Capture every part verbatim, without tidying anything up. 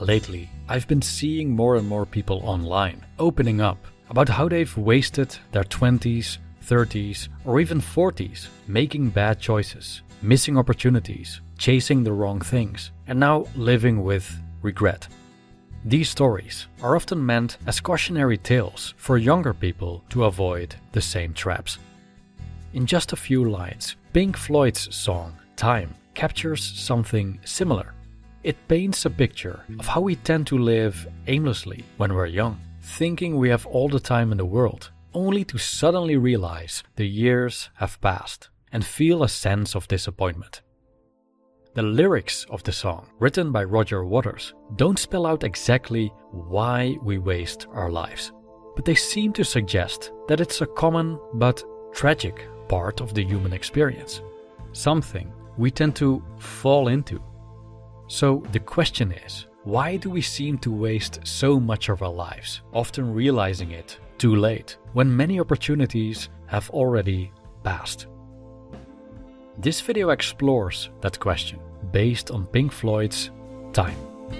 Lately, I've been seeing more and more people online opening up about how they've wasted their twenties, thirties, or even forties making bad choices, missing opportunities, chasing the wrong things, and now living with regret. These stories are often meant as cautionary tales for younger people to avoid the same traps. In just a few lines, Pink Floyd's song Time captures something similar. It paints a picture of how we tend to live aimlessly when we're young, thinking we have all the time in the world, only to suddenly realize the years have passed and feel a sense of disappointment. The lyrics of the song, written by Roger Waters, don't spell out exactly why we waste our lives, but they seem to suggest that it's a common but tragic part of the human experience, something we tend to fall into. So the question is, why do we seem to waste so much of our lives, often realizing it too late, when many opportunities have already passed? This video explores that question, based on Pink Floyd's Time.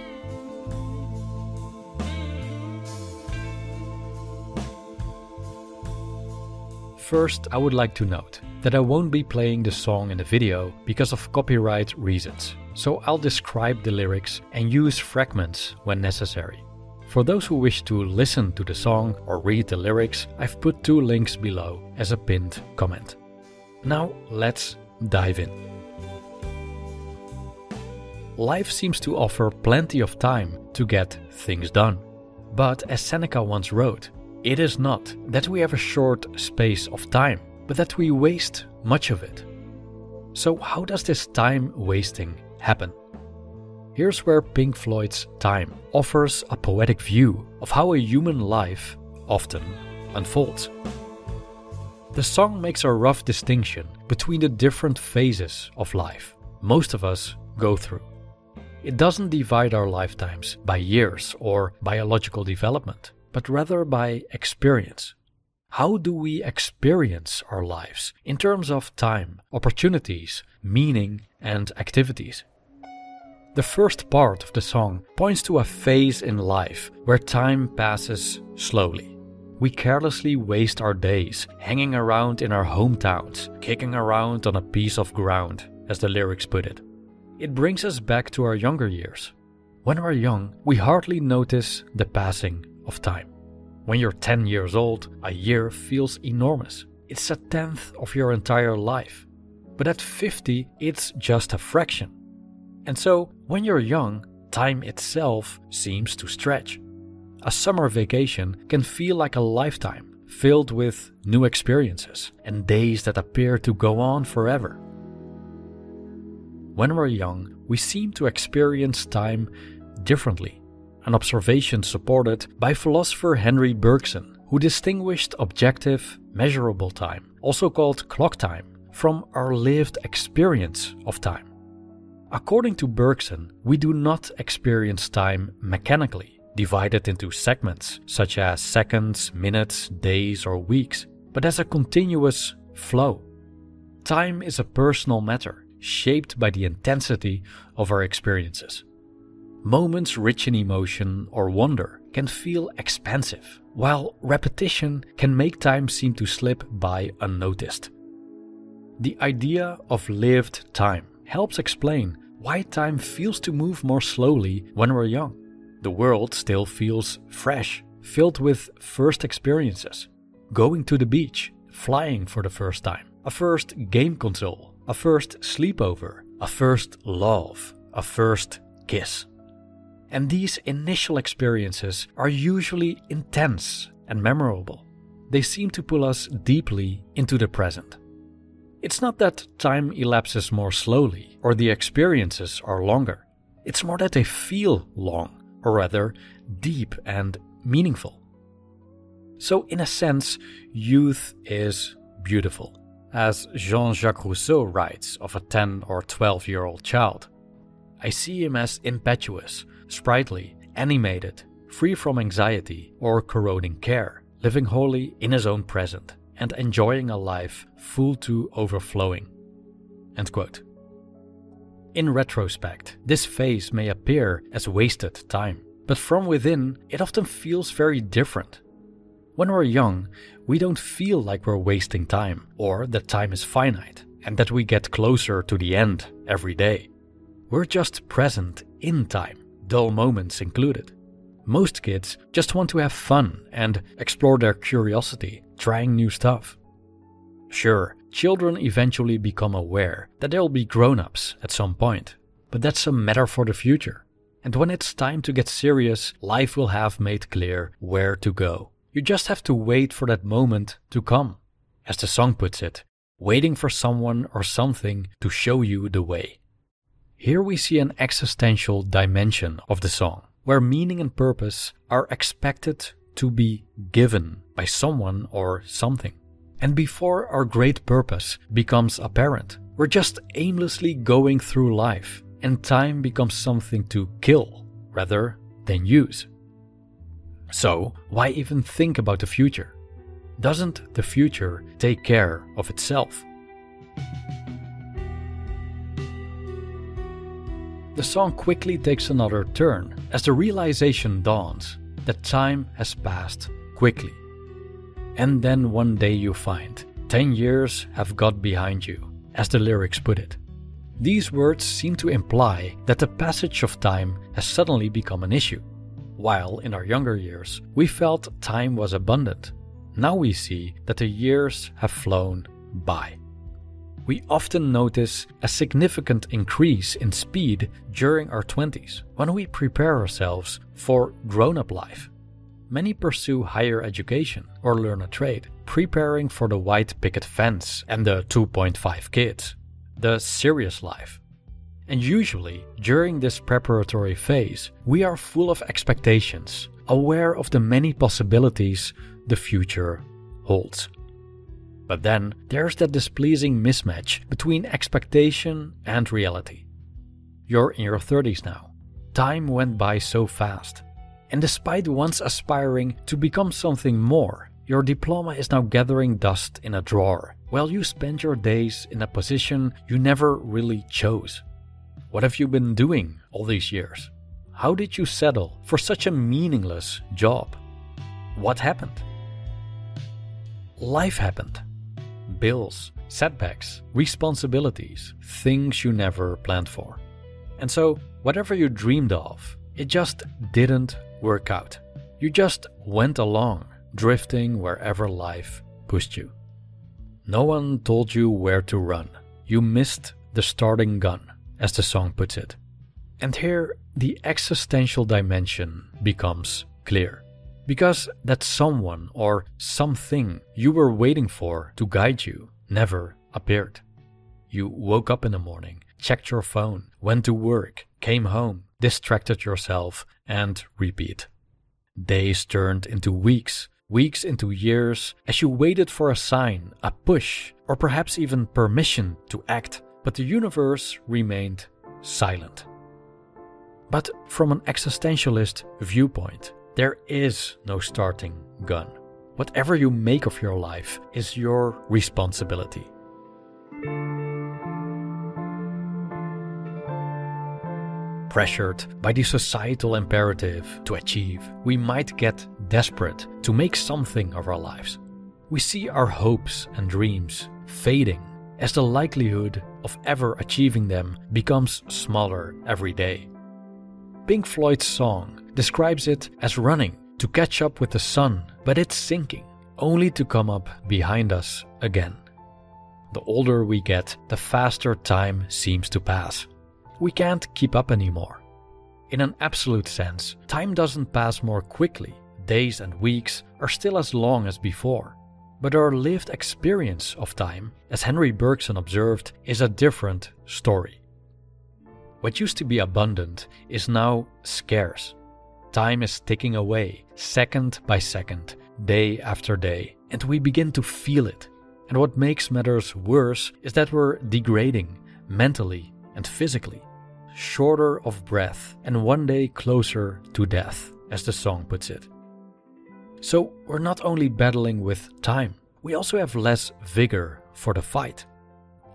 First, I would like to note that I won't be playing the song in the video because of copyright reasons, so I'll describe the lyrics and use fragments when necessary. For those who wish to listen to the song or read the lyrics, I've put two links below as a pinned comment. Now let's dive in. Life seems to offer plenty of time to get things done. But as Seneca once wrote, it is not that we have a short space of time, but that we waste much of it. So how does this time wasting happen? Here's where Pink Floyd's Time offers a poetic view of how a human life often unfolds. The song makes a rough distinction between the different phases of life most of us go through. It doesn't divide our lifetimes by years or biological development, but rather by experience. How do we experience our lives in terms of time, opportunities, meaning, and activities? The first part of the song points to a phase in life where time passes slowly. We carelessly waste our days hanging around in our hometowns, kicking around on a piece of ground, as the lyrics put it. It brings us back to our younger years. When we're young, we hardly notice the passing of time. When you're ten years old, a year feels enormous. It's a tenth of your entire life. But at fifty, it's just a fraction. And so, when you're young, time itself seems to stretch. A summer vacation can feel like a lifetime, filled with new experiences and days that appear to go on forever. When we're young, we seem to experience time differently. An observation supported by philosopher Henry Bergson, who distinguished objective, measurable time, also called clock time, from our lived experience of time. According to Bergson, we do not experience time mechanically, divided into segments such as seconds, minutes, days, or weeks, but as a continuous flow. Time is a personal matter, shaped by the intensity of our experiences. Moments rich in emotion or wonder can feel expansive, while repetition can make time seem to slip by unnoticed. The idea of lived time helps explain why time feels to move more slowly when we're young. The world still feels fresh, filled with first experiences. Going to the beach, flying for the first time, a first game console, a first sleepover, a first love, a first kiss. And these initial experiences are usually intense and memorable. They seem to pull us deeply into the present. It's not that time elapses more slowly or the experiences are longer. It's more that they feel long, or rather deep and meaningful. So in a sense, youth is beautiful. As Jean-Jacques Rousseau writes of a ten or twelve year old child, I see him as impetuous, sprightly, animated, free from anxiety or corroding care, living wholly in his own present and enjoying a life full to overflowing. End quote. In retrospect, this phase may appear as wasted time, but from within, it often feels very different. When we're young, we don't feel like we're wasting time or that time is finite and that we get closer to the end every day. We're just present in time, dull moments included. Most kids just want to have fun and explore their curiosity, trying new stuff. Sure, children eventually become aware that they'll be grown-ups at some point, but that's a matter for the future. And when it's time to get serious, life will have made clear where to go. You just have to wait for that moment to come. As the song puts it, waiting for someone or something to show you the way. Here we see an existential dimension of the song, where meaning and purpose are expected to be given by someone or something. And before our great purpose becomes apparent, we're just aimlessly going through life, and time becomes something to kill rather than use. So, why even think about the future? Doesn't the future take care of itself? The song quickly takes another turn as the realization dawns that time has passed quickly. And then one day you find ten years have got behind you, as the lyrics put it. These words seem to imply that the passage of time has suddenly become an issue. While in our younger years we felt time was abundant, now we see that the years have flown by. We often notice a significant increase in speed during our twenties when we prepare ourselves for grown-up life. Many pursue higher education or learn a trade, preparing for the white picket fence and the two point five kids, the serious life. And usually, during this preparatory phase, we are full of expectations, aware of the many possibilities the future holds. But then there's that displeasing mismatch between expectation and reality. You're in your thirties now. Time went by so fast. And despite once aspiring to become something more, your diploma is now gathering dust in a drawer, while you spend your days in a position you never really chose. What have you been doing all these years? How did you settle for such a meaningless job? What happened? Life happened. Bills, setbacks, responsibilities, things you never planned for. And so, whatever you dreamed of, it just didn't work out. You just went along, drifting wherever life pushed you. No one told you where to run. You missed the starting gun, as the song puts it. And here, the existential dimension becomes clear. Because that someone or something you were waiting for to guide you never appeared. You woke up in the morning, checked your phone, went to work, came home, distracted yourself, and repeat. Days turned into weeks, weeks into years, as you waited for a sign, a push, or perhaps even permission to act, but the universe remained silent. But from an existentialist viewpoint, there is no starting gun. Whatever you make of your life is your responsibility. Pressured by the societal imperative to achieve, we might get desperate to make something of our lives. We see our hopes and dreams fading as the likelihood of ever achieving them becomes smaller every day. Pink Floyd's song describes it as running to catch up with the sun, but it's sinking, only to come up behind us again. The older we get, the faster time seems to pass. We can't keep up anymore. In an absolute sense, time doesn't pass more quickly. Days and weeks are still as long as before. But our lived experience of time, as Henry Bergson observed, is a different story. What used to be abundant is now scarce. Time is ticking away, second by second, day after day, and we begin to feel it. And what makes matters worse is that we're degrading, mentally and physically, shorter of breath and one day closer to death, as the song puts it. So we're not only battling with time, we also have less vigor for the fight.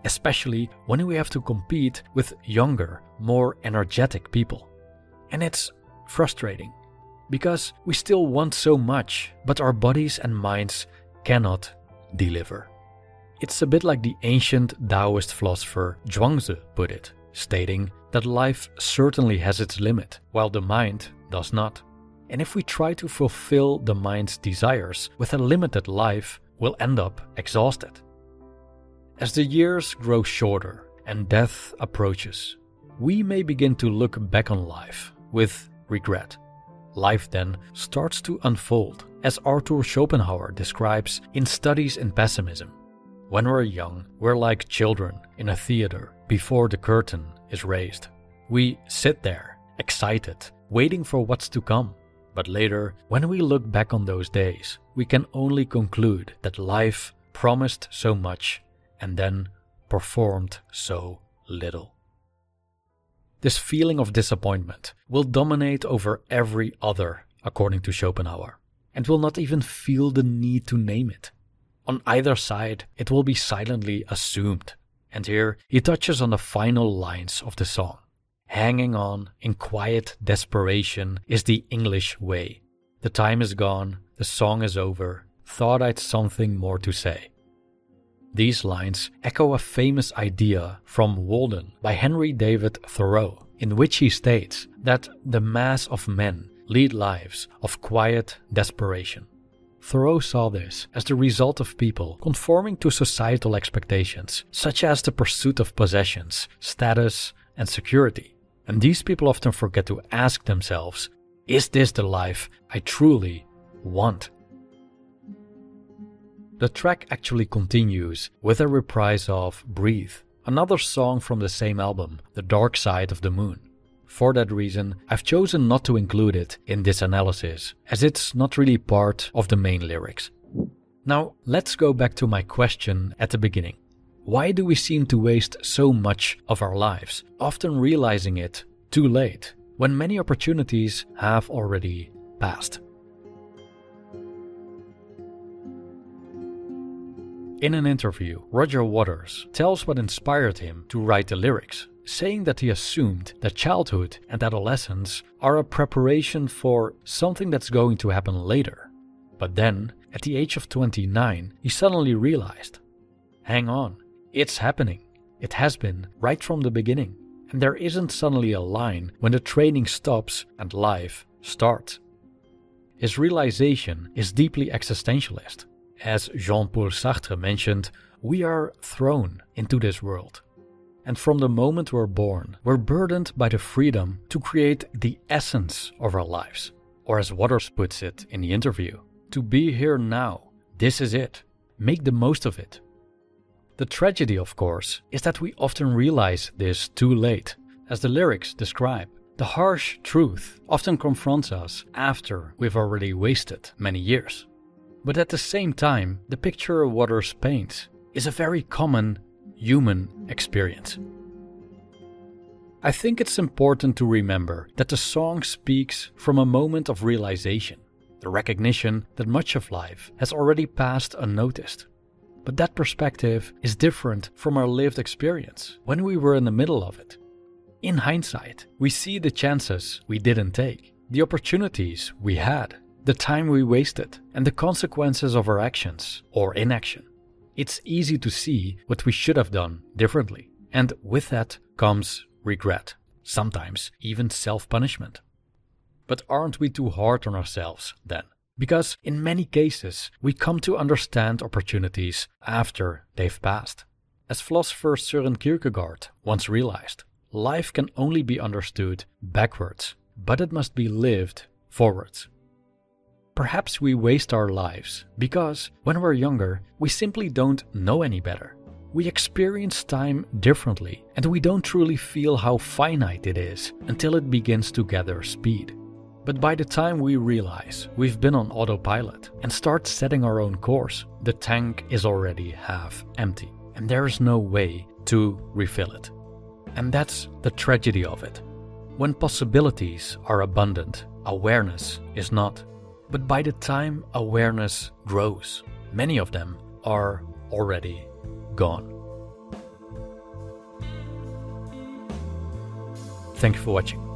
especially when we have to compete with younger, more energetic people. And it's frustrating, because we still want so much, but our bodies and minds cannot deliver. It's a bit like the ancient Taoist philosopher Zhuangzi put it, stating that life certainly has its limit, while the mind does not. And if we try to fulfill the mind's desires with a limited life, we'll end up exhausted. As the years grow shorter and death approaches, we may begin to look back on life with regret. Life then starts to unfold, as Arthur Schopenhauer describes in Studies in Pessimism. When we're young, we're like children in a theater before the curtain is raised. We sit there, excited, waiting for what's to come. But later, when we look back on those days, we can only conclude that life promised so much and then performed so little. This feeling of disappointment will dominate over every other, according to Schopenhauer, and will not even feel the need to name it. On either side, it will be silently assumed. And here he touches on the final lines of the song. Hanging on in quiet desperation is the English way. The time is gone, the song is over, thought I'd something more to say. These lines echo a famous idea from Walden by Henry David Thoreau, in which he states that the mass of men lead lives of quiet desperation. Thoreau saw this as the result of people conforming to societal expectations, such as the pursuit of possessions, status, and security. And these people often forget to ask themselves, is this the life I truly want? The track actually continues with a reprise of Breathe, another song from the same album, The Dark Side of the Moon. For that reason, I've chosen not to include it in this analysis, as it's not really part of the main lyrics. Now, let's go back to my question at the beginning. Why do we seem to waste so much of our lives, often realizing it too late, when many opportunities have already passed? In an interview, Roger Waters tells what inspired him to write the lyrics, saying that he assumed that childhood and adolescence are a preparation for something that's going to happen later. But then, at the age of twenty-nine, he suddenly realized, hang on, it's happening. It has been right from the beginning. And there isn't suddenly a line when the training stops and life starts. His realization is deeply existentialist. As Jean-Paul Sartre mentioned, we are thrown into this world. And from the moment we're born, we're burdened by the freedom to create the essence of our lives. Or as Waters puts it in the interview, to be here now, this is it. Make the most of it. The tragedy, of course, is that we often realize this too late. As the lyrics describe, the harsh truth often confronts us after we've already wasted many years. But at the same time, the picture Waters paints is a very common human experience. I think it's important to remember that the song speaks from a moment of realization, the recognition that much of life has already passed unnoticed. But that perspective is different from our lived experience when we were in the middle of it. In hindsight, we see the chances we didn't take, the opportunities we had, the time we wasted, and the consequences of our actions or inaction. It's easy to see what we should have done differently, and with that comes regret, sometimes even self-punishment. But aren't we too hard on ourselves then? Because in many cases, we come to understand opportunities after they've passed. As philosopher Søren Kierkegaard once realized, life can only be understood backwards, but it must be lived forwards. Perhaps we waste our lives because, when we're younger, we simply don't know any better. We experience time differently, and we don't truly feel how finite it is until it begins to gather speed. But by the time we realize we've been on autopilot and start setting our own course, the tank is already half empty, and there is no way to refill it. And that's the tragedy of it. When possibilities are abundant, awareness is not. But by the time awareness grows, many of them are already gone. Thank you for watching.